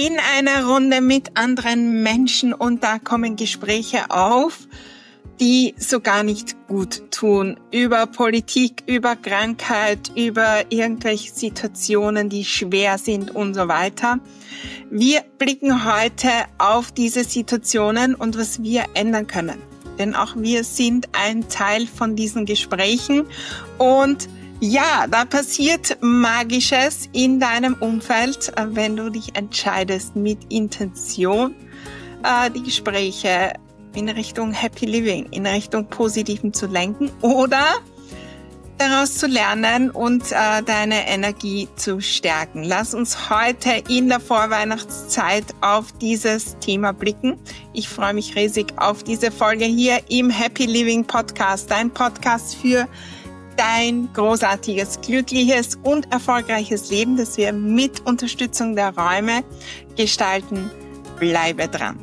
in einer Runde mit anderen Menschen und da kommen Gespräche auf, die so gar nicht gut tun. Über Politik, über Krankheit, über irgendwelche Situationen, die schwer sind und so weiter. Wir blicken heute auf diese Situationen und was wir ändern können. Denn auch wir sind ein Teil von diesen Gesprächen und ja, da passiert Magisches in deinem Umfeld, wenn du dich entscheidest, mit Intention die Gespräche in Richtung Happy Living, in Richtung Positiven zu lenken oder daraus zu lernen und deine Energie zu stärken. Lass uns heute in der Vorweihnachtszeit auf dieses Thema blicken. Ich freue mich riesig auf diese Folge hier im Happy Living Podcast, dein Podcast für dein großartiges, glückliches und erfolgreiches Leben, das wir mit Unterstützung der Räume gestalten. Bleibe dran.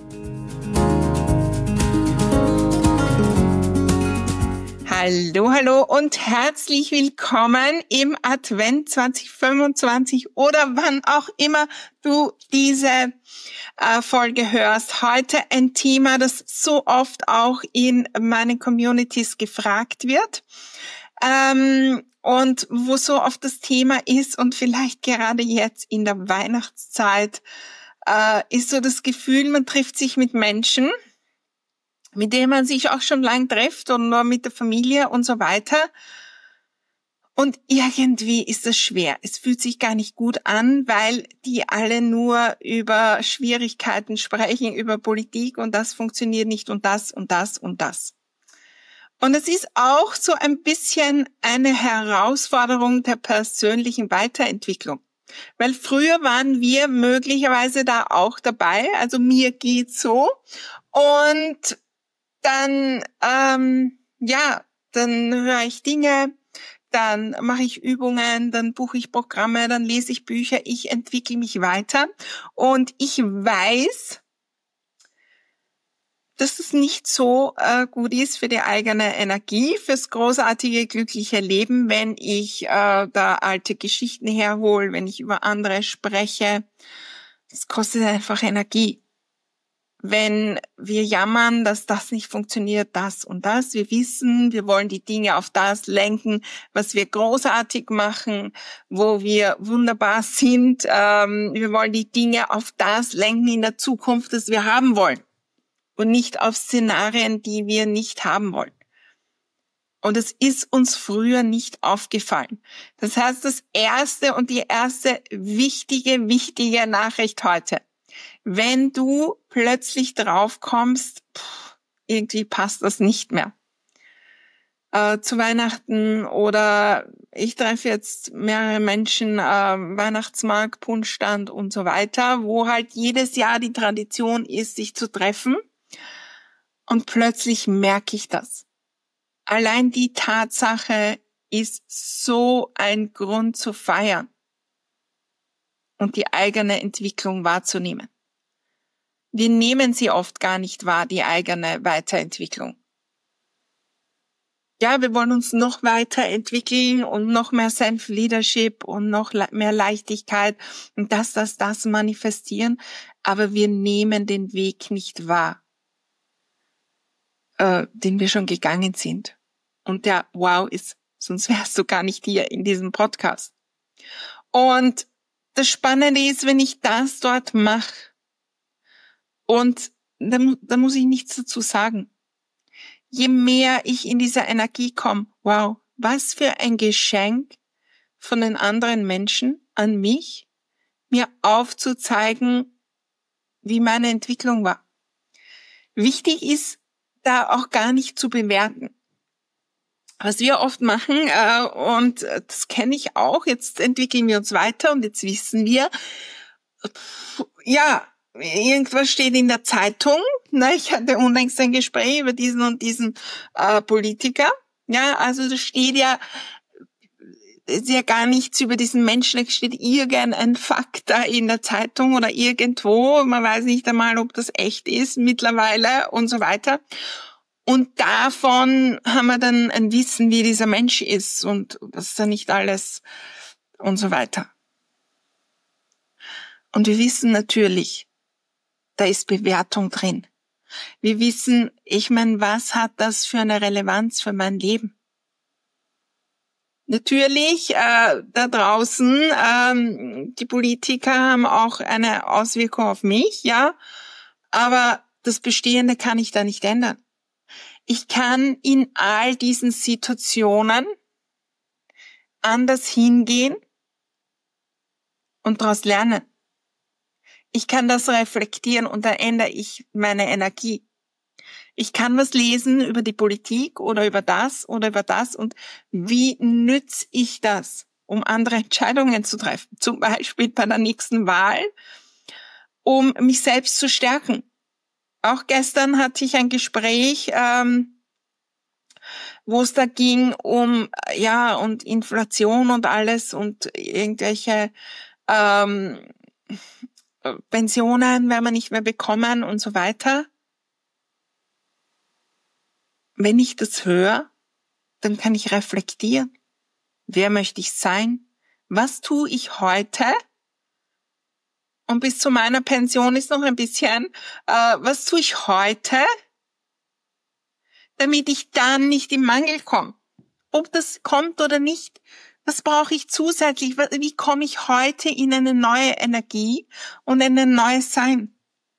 Hallo und herzlich willkommen im Advent 2025 oder wann auch immer du diese Folge hörst. Heute ein Thema, das so oft auch in meinen Communities gefragt wird. Und wo so oft das Thema ist und vielleicht gerade jetzt in der Weihnachtszeit ist so das Gefühl, man trifft sich mit Menschen, mit denen man sich auch schon lang trifft und nur mit der Familie und so weiter. Und irgendwie ist das schwer. Es fühlt sich gar nicht gut an, weil die alle nur über Schwierigkeiten sprechen, über Politik und das funktioniert nicht und das und das und das. Und es ist auch so ein bisschen eine Herausforderung der persönlichen Weiterentwicklung. Weil früher waren wir möglicherweise da auch dabei, also mir geht's so. Und dann, dann höre ich Dinge, dann mache ich Übungen, dann buche ich Programme, dann lese ich Bücher, ich entwickle mich weiter. Und ich weiß, dass es nicht so gut ist für die eigene Energie, fürs großartige, glückliche Leben, wenn ich da alte Geschichten herhole, wenn ich über andere spreche. Das kostet einfach Energie. Wenn wir jammern, dass das nicht funktioniert, das und das. Wir wissen, wir wollen die Dinge auf das lenken, was wir großartig machen, wo wir wunderbar sind. Wir wollen die Dinge auf das lenken in der Zukunft, das wir haben wollen. Und nicht auf Szenarien, die wir nicht haben wollen. Und es ist uns früher nicht aufgefallen. Das heißt, die erste wichtige Nachricht heute. Wenn du plötzlich drauf kommst, irgendwie passt das nicht mehr. Zu Weihnachten oder ich treffe jetzt mehrere Menschen, Weihnachtsmarkt, Punschstand und so weiter, wo halt jedes Jahr die Tradition ist, sich zu treffen. Und plötzlich merke ich das. Allein die Tatsache ist so ein Grund zu feiern und die eigene Entwicklung wahrzunehmen. Wir nehmen sie oft gar nicht wahr, die eigene Weiterentwicklung. Ja, wir wollen uns noch weiterentwickeln und noch mehr Self-Leadership und noch mehr Leichtigkeit und das manifestieren, aber wir nehmen den Weg nicht wahr, den wir schon gegangen sind. Und der wow ist, sonst wärst du gar nicht hier in diesem Podcast. Und das Spannende ist, wenn ich das dort mache, und da muss ich nichts dazu sagen. Je mehr ich in dieser Energie komme, wow, was für ein Geschenk von den anderen Menschen an mich, mir aufzuzeigen, wie meine Entwicklung war. Wichtig ist, da auch gar nicht zu bewerten. Was wir oft machen, und das kenne ich auch, jetzt entwickeln wir uns weiter und jetzt wissen wir, ja, irgendwas steht in der Zeitung. Ne? Ich hatte unlängst ein Gespräch über diesen und diesen Politiker. Ja, also da steht ja, ist ja gar nichts über diesen Menschen, es steht irgendein Fakt da in der Zeitung oder irgendwo, man weiß nicht einmal, ob das echt ist mittlerweile und so weiter. Und davon haben wir dann ein Wissen, wie dieser Mensch ist und was da nicht alles und so weiter. Und wir wissen natürlich, da ist Bewertung drin. Wir wissen, was hat das für eine Relevanz für mein Leben? Natürlich, da draußen, die Politiker haben auch eine Auswirkung auf mich, ja, aber das Bestehende kann ich da nicht ändern. Ich kann in all diesen Situationen anders hingehen und daraus lernen. Ich kann das reflektieren und dann ändere ich meine Energie. Ich kann was lesen über die Politik oder über das und wie nütze ich das, um andere Entscheidungen zu treffen? Zum Beispiel bei der nächsten Wahl, um mich selbst zu stärken. Auch gestern hatte ich ein Gespräch, wo es da ging um und Inflation und alles und irgendwelche Pensionen werden wir nicht mehr bekommen und so weiter. Wenn ich das höre, dann kann ich reflektieren. Wer möchte ich sein? Was tue ich heute? Und bis zu meiner Pension ist noch ein bisschen, was tue ich heute, damit ich dann nicht im Mangel komme? Ob das kommt oder nicht, was brauche ich zusätzlich? Wie komme ich heute in eine neue Energie und in ein neues Sein?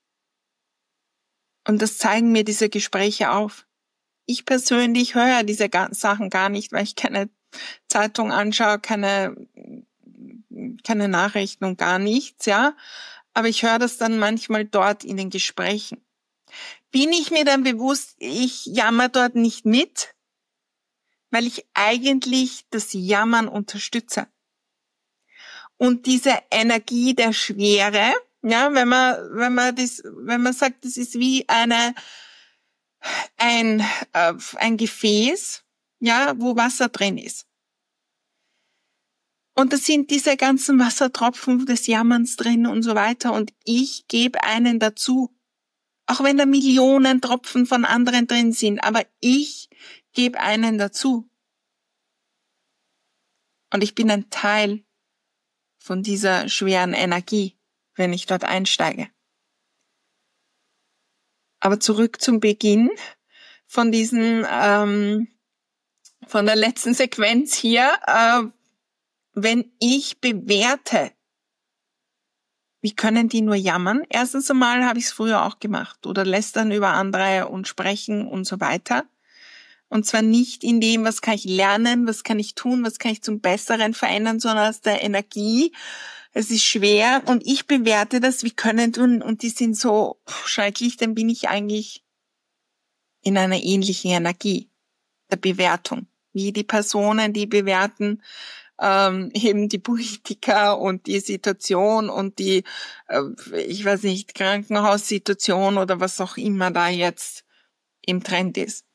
Und das zeigen mir diese Gespräche auf. Ich persönlich höre diese ganzen Sachen gar nicht, weil ich keine Zeitung anschaue, keine Nachrichten und gar nichts, ja. Aber ich höre das dann manchmal dort in den Gesprächen. Bin ich mir dann bewusst, ich jammer dort nicht mit, weil ich eigentlich das Jammern unterstütze. Und diese Energie der Schwere, ja, wenn man sagt, das ist wie ein Gefäß, ja, wo Wasser drin ist. Und da sind diese ganzen Wassertropfen des Jammerns drin und so weiter. Und ich gebe einen dazu. Auch wenn da Millionen Tropfen von anderen drin sind. Aber ich gebe einen dazu. Und ich bin ein Teil von dieser schweren Energie, wenn ich dort einsteige. Aber zurück zum Beginn von von der letzten Sequenz hier, wenn ich bewerte, wie können die nur jammern? Erstens einmal habe ich es früher auch gemacht oder lästern über andere und sprechen und so weiter. Und zwar nicht in dem, was kann ich lernen, was kann ich tun, was kann ich zum Besseren verändern, sondern aus der Energie. Es ist schwer und ich bewerte das, wie können tun und die sind so schrecklich, dann bin ich eigentlich in einer ähnlichen Energie der Bewertung, wie die Personen, die bewerten, eben die Politiker und die Situation und die, ich weiß nicht, Krankenhaussituation oder was auch immer da jetzt im Trend ist.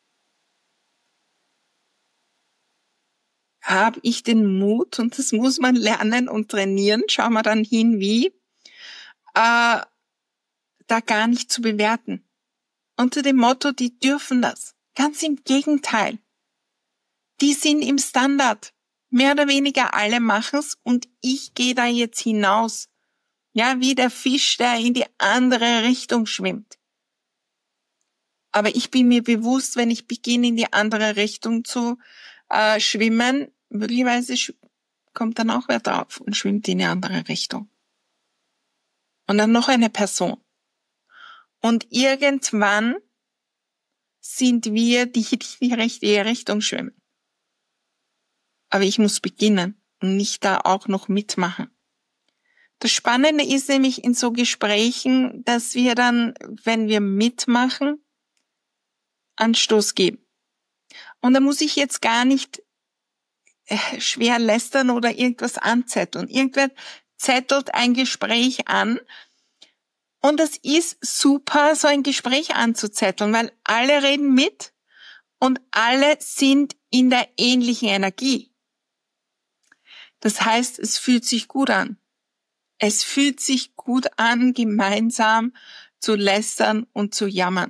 Habe ich den Mut, und das muss man lernen und trainieren, schauen wir dann hin, wie, da gar nicht zu bewerten. Unter dem Motto, die dürfen das. Ganz im Gegenteil. Die sind im Standard. Mehr oder weniger alle machen's und ich gehe da jetzt hinaus. Ja, wie der Fisch, der in die andere Richtung schwimmt. Aber ich bin mir bewusst, wenn ich beginne, in die andere Richtung zu schwimmen, möglicherweise kommt dann auch wer drauf und schwimmt in die andere Richtung. Und dann noch eine Person. Und irgendwann sind wir die die richtige Richtung schwimmen. Aber ich muss beginnen und nicht da auch noch mitmachen. Das Spannende ist nämlich in so Gesprächen, dass wir dann, wenn wir mitmachen, Anstoß geben. Und da muss ich jetzt gar nicht schwer lästern oder irgendwas anzetteln. Irgendwer zettelt ein Gespräch an und es ist super, so ein Gespräch anzuzetteln, weil alle reden mit und alle sind in der ähnlichen Energie. Das heißt, es fühlt sich gut an. Es fühlt sich gut an, gemeinsam zu lästern und zu jammern.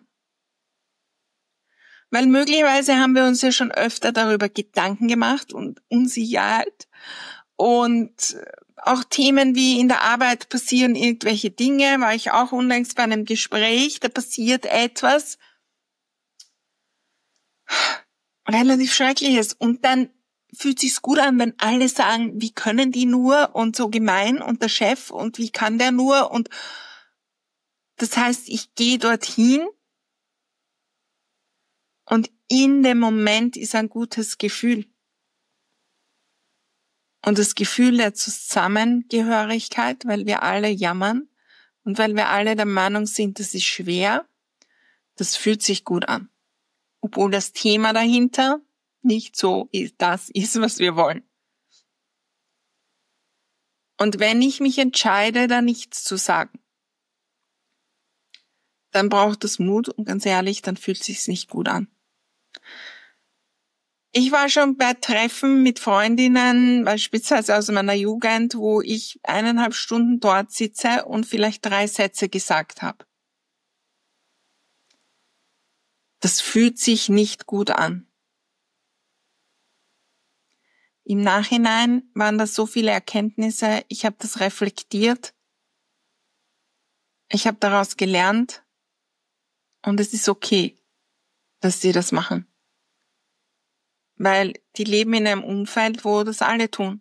Weil möglicherweise haben wir uns ja schon öfter darüber Gedanken gemacht und Unsicherheit und auch Themen wie in der Arbeit passieren irgendwelche Dinge, war ich auch unlängst bei einem Gespräch, da passiert etwas relativ Schreckliches und dann fühlt sich's gut an, wenn alle sagen, wie können die nur und so gemein und der Chef und wie kann der nur und das heißt, ich gehe dorthin und in dem Moment ist ein gutes Gefühl. Und das Gefühl der Zusammengehörigkeit, weil wir alle jammern und weil wir alle der Meinung sind, das ist schwer, das fühlt sich gut an. Obwohl das Thema dahinter nicht so das ist, was wir wollen. Und wenn ich mich entscheide, da nichts zu sagen, dann braucht es Mut und ganz ehrlich, dann fühlt es sich nicht gut an. Ich war schon bei Treffen mit Freundinnen, beispielsweise aus meiner Jugend, wo ich 1,5 Stunden dort sitze und vielleicht 3 Sätze gesagt habe. Das fühlt sich nicht gut an. Im Nachhinein waren das so viele Erkenntnisse, ich habe das reflektiert, ich habe daraus gelernt und es ist okay, dass sie das machen. Weil die leben in einem Umfeld, wo das alle tun.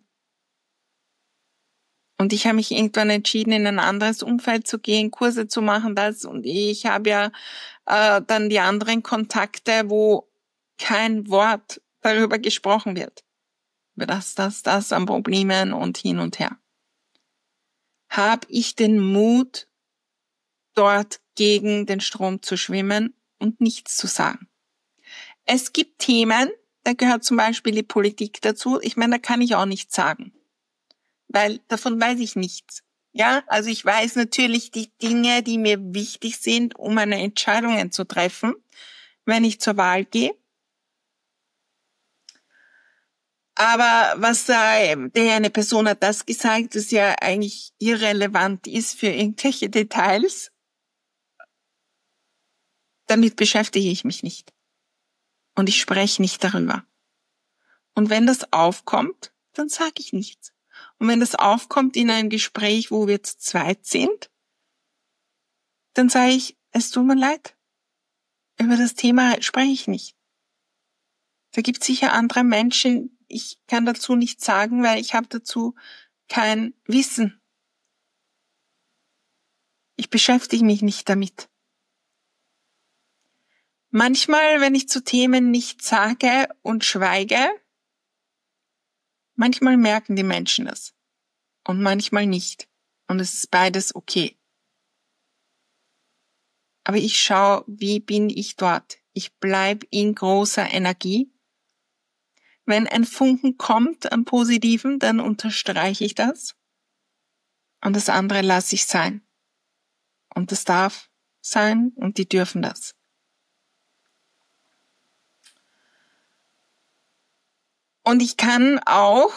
Und ich habe mich irgendwann entschieden, in ein anderes Umfeld zu gehen, Kurse zu machen, das. Und ich habe ja dann die anderen Kontakte, wo kein Wort darüber gesprochen wird. Über das an Problemen und hin und her. Habe ich den Mut, dort gegen den Strom zu schwimmen und nichts zu sagen. Es gibt Themen, da gehört zum Beispiel die Politik dazu. Ich meine, da kann ich auch nichts sagen, weil davon weiß ich nichts. Ja, also ich weiß natürlich die Dinge, die mir wichtig sind, um meine Entscheidungen zu treffen, wenn ich zur Wahl gehe. Aber was der eine Person hat das gesagt, das ja eigentlich irrelevant ist für irgendwelche Details, damit beschäftige ich mich nicht. Und ich spreche nicht darüber. Und wenn das aufkommt, dann sage ich nichts. Und wenn das aufkommt in einem Gespräch, wo wir zu zweit sind, dann sage ich, es tut mir leid. Über das Thema spreche ich nicht. Da gibt es sicher andere Menschen, ich kann dazu nichts sagen, weil ich habe dazu kein Wissen. Ich beschäftige mich nicht damit. Manchmal, wenn ich zu Themen nichts sage und schweige, manchmal merken die Menschen das und manchmal nicht. Und es ist beides okay. Aber ich schaue, wie bin ich dort? Ich bleib in großer Energie. Wenn ein Funken kommt am Positiven, dann unterstreiche ich das. Und das andere lasse ich sein. Und das darf sein und die dürfen das. Und ich kann auch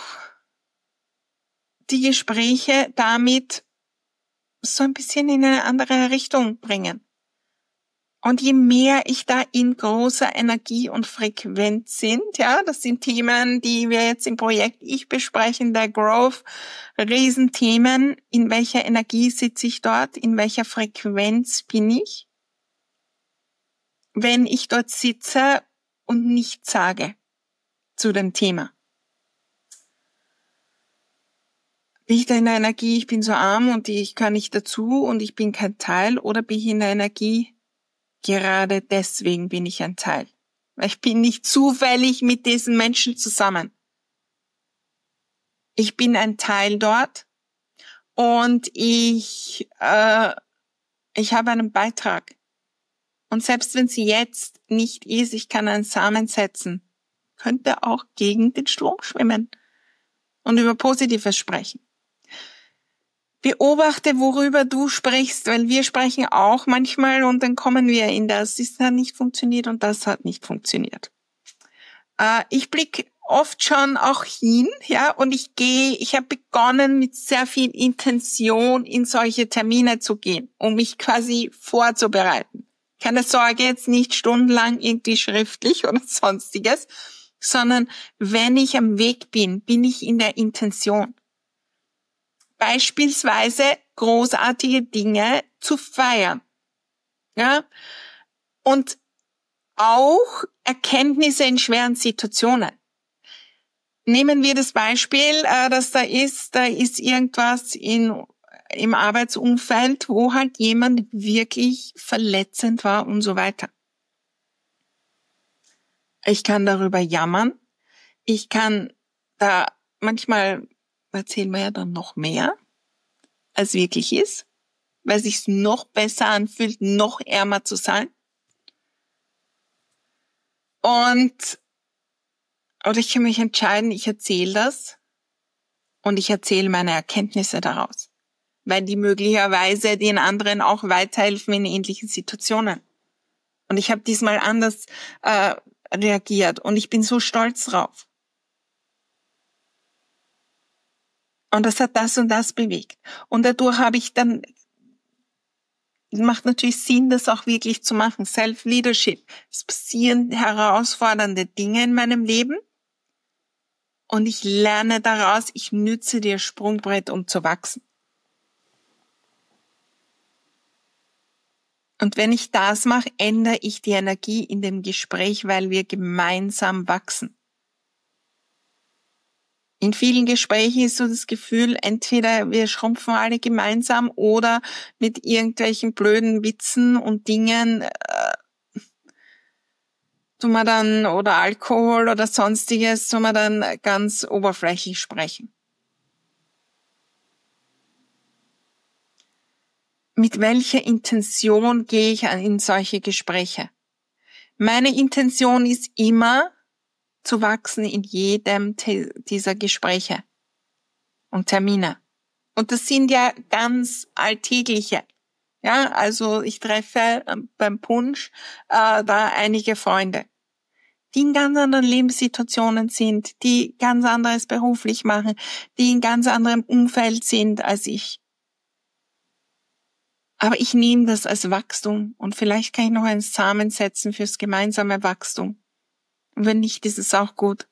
die Gespräche damit so ein bisschen in eine andere Richtung bringen. Und je mehr ich da in großer Energie und Frequenz sind, ja, das sind Themen, die wir jetzt im Projekt Ich besprechen, der Growth, Riesenthemen, in welcher Energie sitze ich dort, in welcher Frequenz bin ich, wenn ich dort sitze und nichts sage zu dem Thema. Bin ich da in der Energie, ich bin so arm und ich kann nicht dazu und ich bin kein Teil, oder bin ich in der Energie, gerade deswegen bin ich ein Teil. Weil ich bin nicht zufällig mit diesen Menschen zusammen. Ich bin ein Teil dort und ich habe einen Beitrag. Und selbst wenn sie jetzt nicht ist, ich kann einen Samen setzen, könnte auch gegen den Strom schwimmen und über Positives sprechen. Beobachte, worüber du sprichst, weil wir sprechen auch manchmal und dann kommen wir in das hat nicht funktioniert und das hat nicht funktioniert. Ich blicke oft schon auch hin, ja, und ich habe begonnen mit sehr viel Intention in solche Termine zu gehen, um mich quasi vorzubereiten. Keine Sorge, jetzt nicht stundenlang irgendwie schriftlich oder sonstiges, sondern wenn ich am Weg bin, bin ich in der Intention. beispielsweise großartige Dinge zu feiern. Ja? Und auch Erkenntnisse in schweren Situationen. Nehmen wir das Beispiel, dass da ist irgendwas im Arbeitsumfeld, wo halt jemand wirklich verletzend war und so weiter. Ich kann darüber jammern. Ich kann da, manchmal erzählen wir ja dann noch mehr, als wirklich ist, weil es sich noch besser anfühlt, noch ärmer zu sein. Oder ich kann mich entscheiden, ich erzähle das und ich erzähle meine Erkenntnisse daraus, weil die möglicherweise den anderen auch weiterhelfen in ähnlichen Situationen. Und ich habe diesmal anders reagiert und ich bin so stolz drauf. Und das hat das und das bewegt. Und dadurch habe ich dann, macht natürlich Sinn, das auch wirklich zu machen. Self-Leadership. Es passieren herausfordernde Dinge in meinem Leben. Und ich lerne daraus, ich nütze das Sprungbrett, um zu wachsen. Und wenn ich das mache, ändere ich die Energie in dem Gespräch, weil wir gemeinsam wachsen. In vielen Gesprächen ist so das Gefühl, entweder wir schrumpfen alle gemeinsam oder mit irgendwelchen blöden Witzen und Dingen tun wir dann, oder Alkohol oder sonstiges, tun wir dann ganz oberflächlich sprechen. Mit welcher Intention gehe ich in solche Gespräche? Meine Intention ist immer, zu wachsen in jedem dieser Gespräche und Termine. Und das sind ja ganz alltägliche. Ja, also ich treffe beim Punsch da einige Freunde, die in ganz anderen Lebenssituationen sind, die ganz anderes beruflich machen, die in ganz anderem Umfeld sind als ich. Aber ich nehme das als Wachstum und vielleicht kann ich noch einen Samen setzen fürs gemeinsame Wachstum. Und wenn nicht, ist es auch gut.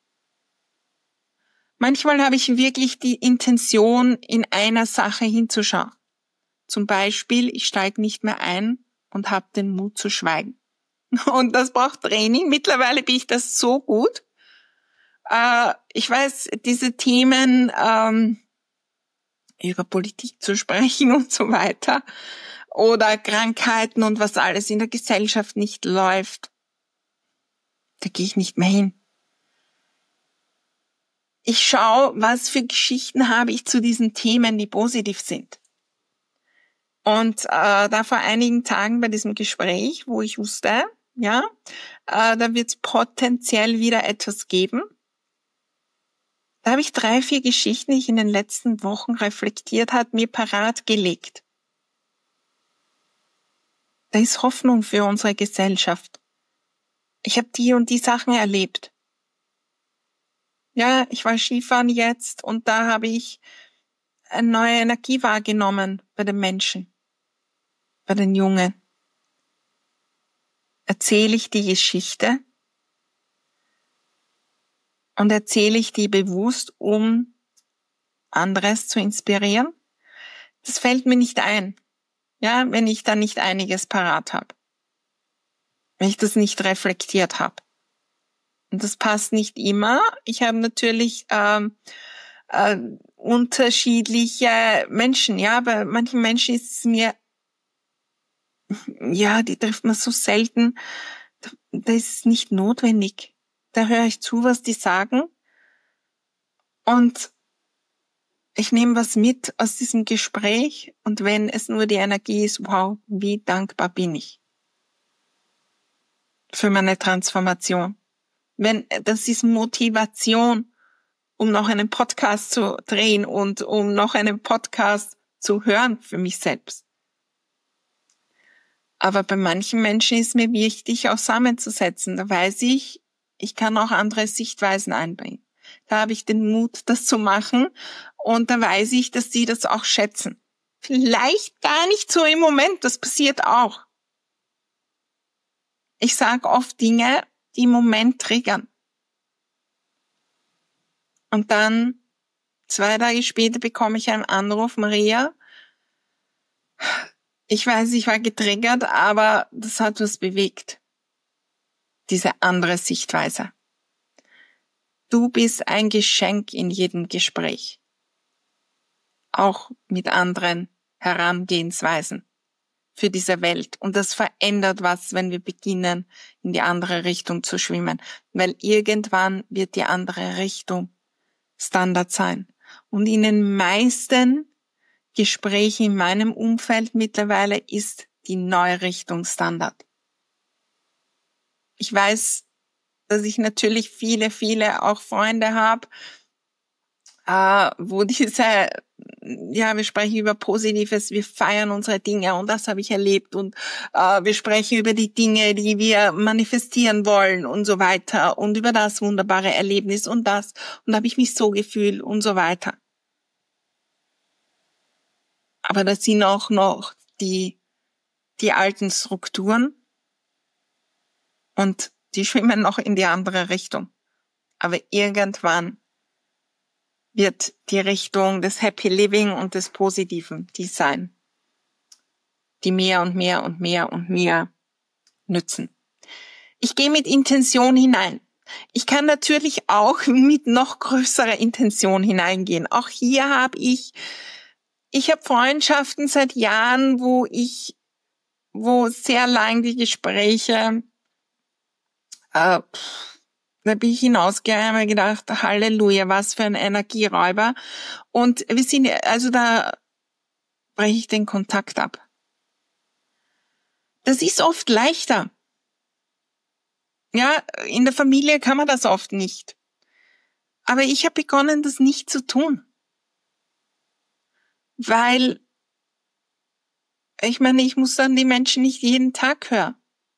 Manchmal habe ich wirklich die Intention, in einer Sache hinzuschauen. Zum Beispiel, ich steige nicht mehr ein und habe den Mut zu schweigen. Und das braucht Training. Mittlerweile bin ich das so gut. Ich weiß, diese Themen, über Politik zu sprechen und so weiter, oder Krankheiten und was alles in der Gesellschaft nicht läuft, da gehe ich nicht mehr hin. Ich schaue, was für Geschichten habe ich zu diesen Themen, die positiv sind. Und da vor einigen Tagen bei diesem Gespräch, wo ich wusste, ja, da wird es potenziell wieder etwas geben. Da habe ich 3, 4 Geschichten, die ich in den letzten Wochen reflektiert habe, mir parat gelegt. Da ist Hoffnung für unsere Gesellschaft. Ich habe die und die Sachen erlebt. Ja, ich war Skifahren jetzt und da habe ich eine neue Energie wahrgenommen bei den Menschen, bei den Jungen. Erzähle ich die Geschichte und erzähle ich die bewusst, um anderes zu inspirieren? Das fällt mir nicht ein, ja, wenn ich da nicht einiges parat habe, wenn ich das nicht reflektiert habe. Und das passt nicht immer. Ich habe natürlich unterschiedliche Menschen. Ja, bei manchen Menschen ist es mir, ja, die trifft man so selten. Da ist es nicht notwendig. Da höre ich zu, was die sagen. Und ich nehme was mit aus diesem Gespräch. Und wenn es nur die Energie ist, wow, wie dankbar bin ich für meine Transformation. Wenn das ist Motivation, um noch einen Podcast zu drehen und um noch einen Podcast zu hören für mich selbst. Aber bei manchen Menschen ist mir wichtig, auch Samen zu setzen. Da weiß ich, ich kann auch andere Sichtweisen einbringen. Da habe ich den Mut, das zu machen. Und da weiß ich, dass sie das auch schätzen. Vielleicht gar nicht so im Moment, das passiert auch. Ich sage oft Dinge, die im Moment triggern. Und dann 2 Tage später bekomme ich einen Anruf, Maria. Ich weiß, ich war getriggert, aber das hat was bewegt. Diese andere Sichtweise. Du bist ein Geschenk in jedem Gespräch. Auch mit anderen Herangehensweisen für diese Welt. Und das verändert was, wenn wir beginnen, in die andere Richtung zu schwimmen. Weil irgendwann wird die andere Richtung Standard sein. Und in den meisten Gesprächen in meinem Umfeld mittlerweile ist die neue Richtung Standard. Ich weiß, dass ich natürlich viele auch Freunde habe, wo wir sprechen über Positives, wir feiern unsere Dinge und das habe ich erlebt und wir sprechen über die Dinge, die wir manifestieren wollen und so weiter und über das wunderbare Erlebnis und da habe ich mich so gefühlt und so weiter. Aber da sind auch noch die alten Strukturen und die schwimmen noch in die andere Richtung. Aber irgendwann wird die Richtung des Happy Living und des Positiven die sein, die mehr und mehr nützen. Ich gehe mit Intention hinein. Ich kann natürlich auch mit noch größerer Intention hineingehen. Auch hier habe ich habe Freundschaften seit Jahren, wo sehr lang die Gespräche, da bin ich hinausgegangen und habe gedacht, Halleluja, was für ein Energieräuber. Und da breche ich den Kontakt ab. Das ist oft leichter. Ja, in der Familie kann man das oft nicht. Aber ich habe begonnen, das nicht zu tun. Weil, ich meine, ich muss dann die Menschen nicht jeden Tag hören.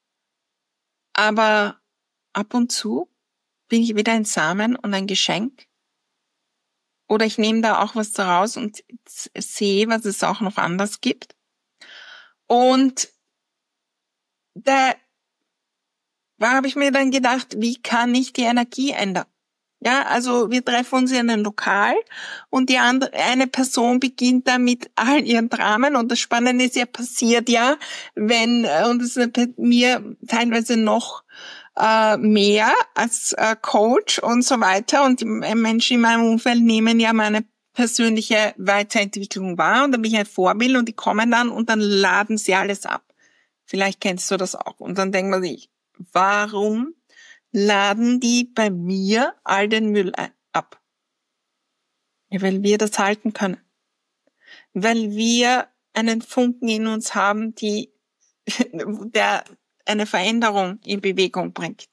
Aber ab und zu bin ich wieder ein Samen und ein Geschenk. Oder ich nehme da auch was daraus und sehe, was es auch noch anders gibt. Und da habe ich mir dann gedacht, wie kann ich die Energie ändern? Ja, also wir treffen uns in einem Lokal und eine Person beginnt da mit all ihren Dramen und das Spannende ist ja, passiert ja, und es ist bei mir teilweise noch mehr als Coach und so weiter und die Menschen in meinem Umfeld nehmen ja meine persönliche Weiterentwicklung wahr und da bin ich ein Vorbild und die kommen dann und dann laden sie alles ab. Vielleicht kennst du das auch. Und dann denkt man sich, warum laden die bei mir all den Müll ab? Ja, weil wir das halten können. Weil wir einen Funken in uns haben, der eine Veränderung in Bewegung bringt.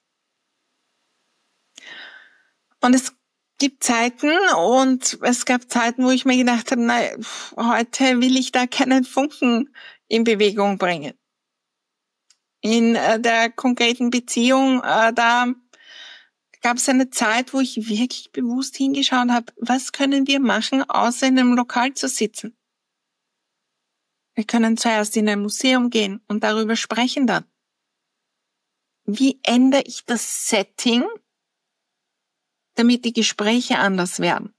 Und es gab Zeiten, wo ich mir gedacht habe, nein, heute will ich da keinen Funken in Bewegung bringen. In der konkreten Beziehung, da gab es eine Zeit, wo ich wirklich bewusst hingeschaut habe, was können wir machen, außer in einem Lokal zu sitzen? Wir können zuerst in ein Museum gehen und darüber sprechen dann. Wie ändere ich das Setting, damit die Gespräche anders werden?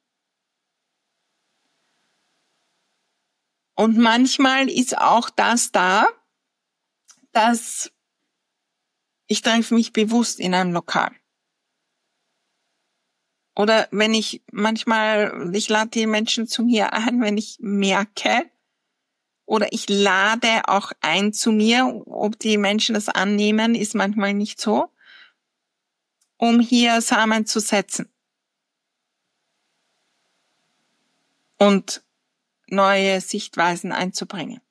Und manchmal ist auch das da, dass ich treffe mich bewusst in einem Lokal. Oder ich lade die Menschen zu mir ein, wenn ich merke, oder ich lade auch ein zu mir, ob die Menschen das annehmen, ist manchmal nicht so, um hier Samen zu setzen und neue Sichtweisen einzubringen.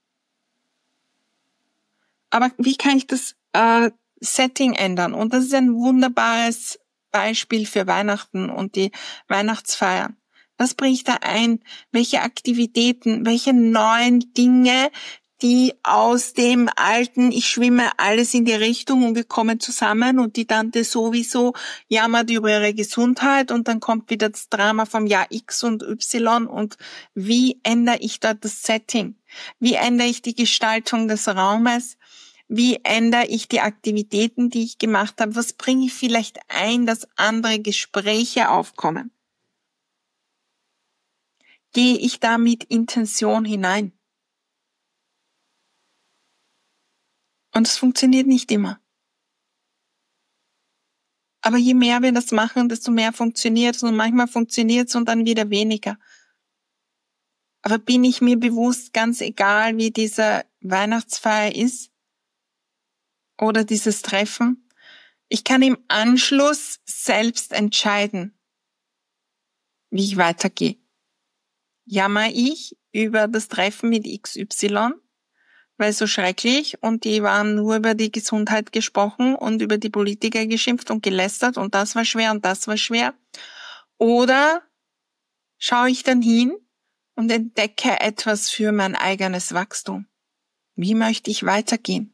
Aber wie kann ich das Setting ändern? Und das ist ein wunderbares Beispiel für Weihnachten und die Weihnachtsfeiern. Was bringe ich da ein? Welche Aktivitäten, welche neuen Dinge, die aus dem alten, ich schwimme alles in die Richtung und wir kommen zusammen und die Tante sowieso jammert über ihre Gesundheit und dann kommt wieder das Drama vom Jahr X und Y und wie ändere ich da das Setting? Wie ändere ich die Gestaltung des Raumes? Wie ändere ich die Aktivitäten, die ich gemacht habe? Was bringe ich vielleicht ein, dass andere Gespräche aufkommen? gehe ich da mit Intention hinein? Und es funktioniert nicht immer. Aber je mehr wir das machen, desto mehr funktioniert es und manchmal funktioniert es und dann wieder weniger. Aber bin ich mir bewusst, ganz egal wie diese Weihnachtsfeier ist oder dieses Treffen, ich kann im Anschluss selbst entscheiden, wie ich weitergehe. Jammer ich über das Treffen mit XY, weil so schrecklich und die waren nur über die Gesundheit gesprochen und über die Politiker geschimpft und gelästert und das war schwer und das war schwer. Oder schaue ich dann hin und entdecke etwas für mein eigenes Wachstum. Wie möchte ich weitergehen?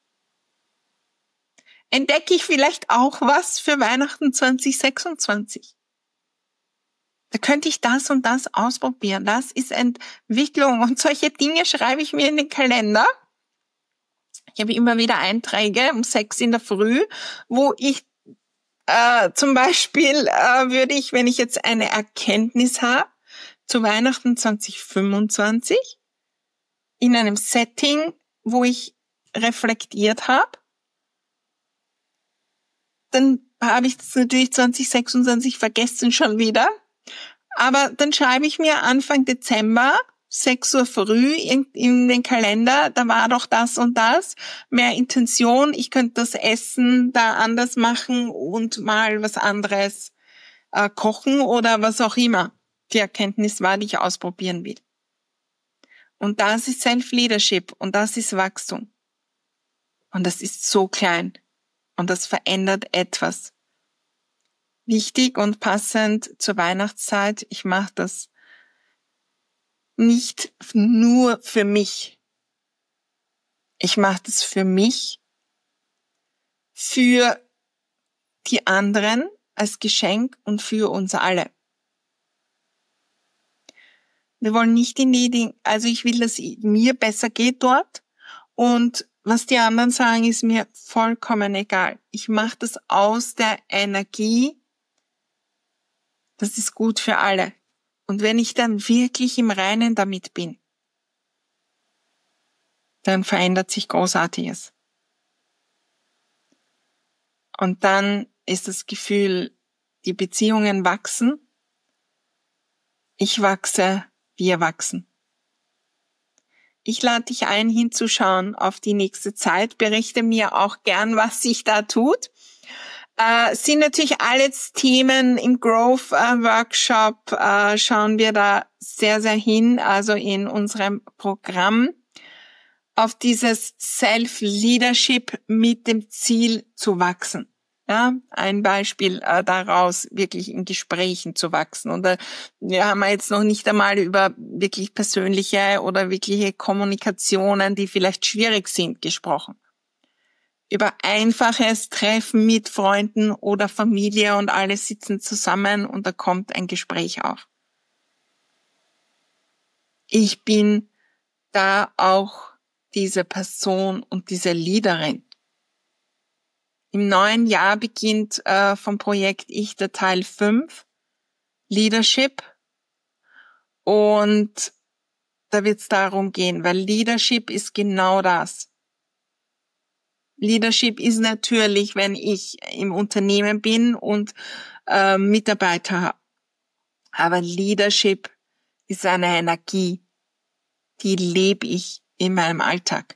Entdecke ich vielleicht auch was für Weihnachten 2026? Da könnte ich das und das ausprobieren. Das ist Entwicklung und solche Dinge schreibe ich mir in den Kalender. Ich habe immer wieder Einträge um 6 in der Früh, wo ich zum Beispiel würde ich, wenn ich jetzt eine Erkenntnis habe, zu Weihnachten 2025 in einem Setting, wo ich reflektiert habe, dann habe ich das natürlich 2026 vergessen schon wieder. Aber dann schreibe ich mir Anfang Dezember, 6 Uhr früh in den Kalender, da war doch das und das, mehr Intention, ich könnte das Essen da anders machen und mal was anderes kochen oder was auch immer die Erkenntnis war, die ich ausprobieren will. Und das ist Self-Leadership und das ist Wachstum. Und das ist so klein und das verändert etwas. Wichtig und passend zur Weihnachtszeit, ich mache das nicht nur für mich. Ich mache das für mich, für die anderen als Geschenk und für uns alle. Wir wollen nicht in die, also ich will, dass mir besser geht dort und was die anderen sagen, ist mir vollkommen egal. Ich mache das aus der Energie, das ist gut für alle. Und wenn ich dann wirklich im Reinen damit bin, dann verändert sich Großartiges. Und dann ist das Gefühl, die Beziehungen wachsen, ich wachse, wir wachsen. Ich lade dich ein, hinzuschauen auf die nächste Zeit. Berichte mir auch gern, was sich da tut. Sind natürlich alles Themen im Growth Workshop, schauen wir da sehr, sehr hin, also in unserem Programm, auf dieses Self-Leadership mit dem Ziel zu wachsen. Ja, ein Beispiel daraus, wirklich in Gesprächen zu wachsen. Und wir haben jetzt noch nicht einmal über wirklich persönliche oder wirkliche Kommunikationen, die vielleicht schwierig sind, gesprochen. Über einfaches Treffen mit Freunden oder Familie und alle sitzen zusammen und da kommt ein Gespräch auf. Ich bin da auch diese Person und diese Leaderin. Im neuen Jahr beginnt vom Projekt Ich der Teil 5, Leadership. Und da wird es darum gehen, weil Leadership ist genau das. Leadership ist natürlich, wenn ich im Unternehmen bin und Mitarbeiter habe. Aber Leadership ist eine Energie, die lebe ich in meinem Alltag.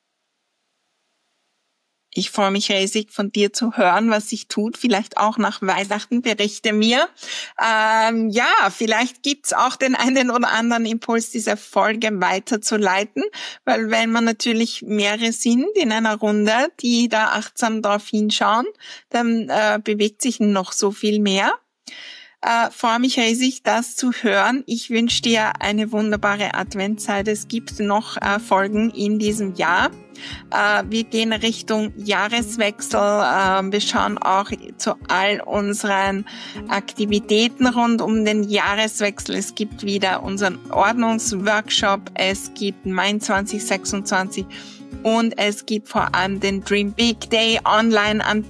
Ich freue mich riesig, von dir zu hören, was sich tut. Vielleicht auch nach Weihnachten, berichte mir. Vielleicht gibt's auch den einen oder anderen Impuls, diese Folge weiterzuleiten, weil wenn man natürlich mehrere sind in einer Runde, die da achtsam darauf hinschauen, dann bewegt sich noch so viel mehr. Freue mich riesig, das zu hören. Ich wünsche dir eine wunderbare Adventszeit. Es gibt noch Folgen in diesem Jahr. Wir gehen Richtung Jahreswechsel. Wir schauen auch zu all unseren Aktivitäten rund um den Jahreswechsel. Es gibt wieder unseren Ordnungsworkshop. Es gibt Mein 2026. Und es gibt vor allem den Dream Big Day online am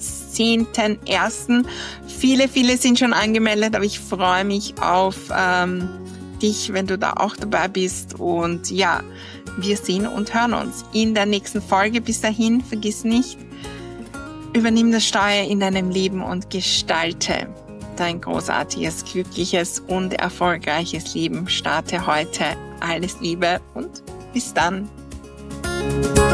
10.01. Viele sind schon angemeldet, aber ich freue mich auf dich, wenn du da auch dabei bist. Und ja, wir sehen und hören uns in der nächsten Folge. Bis dahin, vergiss nicht, übernimm das Steuer in deinem Leben und gestalte dein großartiges, glückliches und erfolgreiches Leben. Starte heute. Alles Liebe und bis dann.